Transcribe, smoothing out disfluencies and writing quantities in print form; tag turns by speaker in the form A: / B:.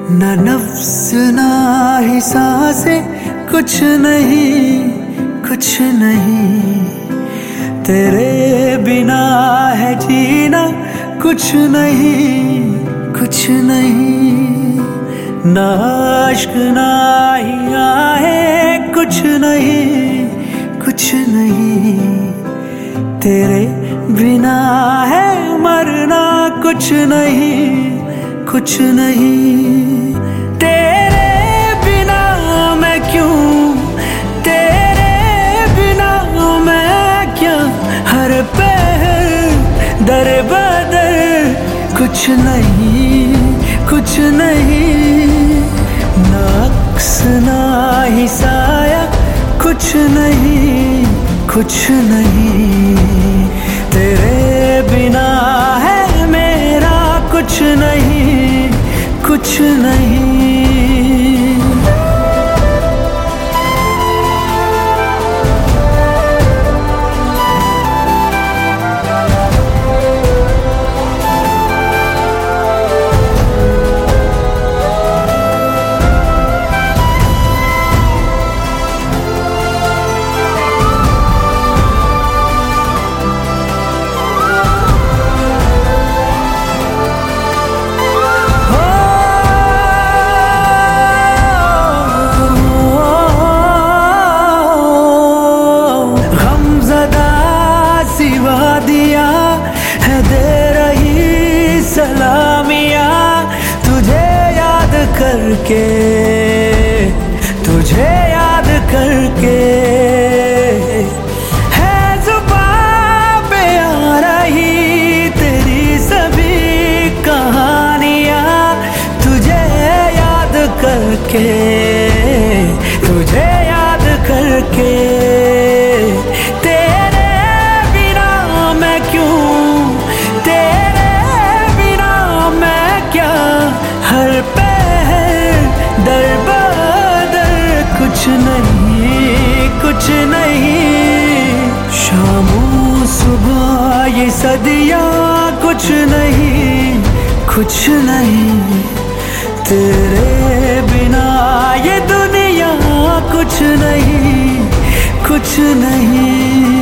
A: ना नफ्स ना ही सांसें, कुछ नहीं कुछ नहीं। तेरे बिना है जीना कुछ नहीं कुछ नहीं। ना इश्क ना ही आहे कुछ नहीं कुछ नहीं। तेरे बिना है मरना कुछ नहीं कुछ नहीं। तेरे बिना मैं क्यों, तेरे बिना मैं क्या, हर पहर दर बदर कुछ नहीं कुछ नहीं। ना अक्स ना ही साया कुछ नहीं कुछ नहीं। तेरे बिना है मेरा कुछ नहीं कुछ नहीं। दिया है दे रही सलामिया तुझे याद करके, तुझे याद करके। है जुबान पे आ रही तेरी सभी कहानियां तुझे याद करके, तुझे याद करके। कुछ नहीं कुछ नहीं। शामों सुबह ये सदियां कुछ नहीं कुछ नहीं। तेरे बिना ये दुनिया कुछ नहीं कुछ नहीं।